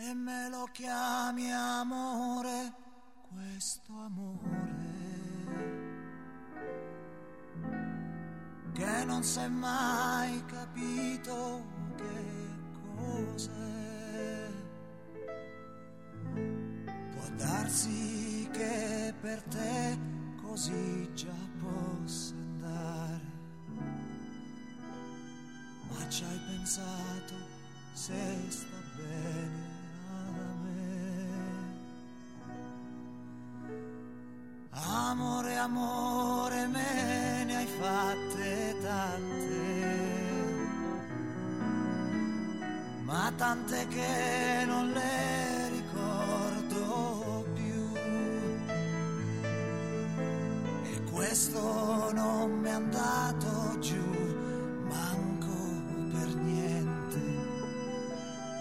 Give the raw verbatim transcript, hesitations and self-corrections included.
e me lo chiami amore, questo amore che non s'è mai capito che cos'è. Può darsi che per te così già possa andare, ma ci hai pensato se sta bene a me. Amore, amore, me ne hai fatte tante, ma tante che non le ricordo più, e questo non mi è andato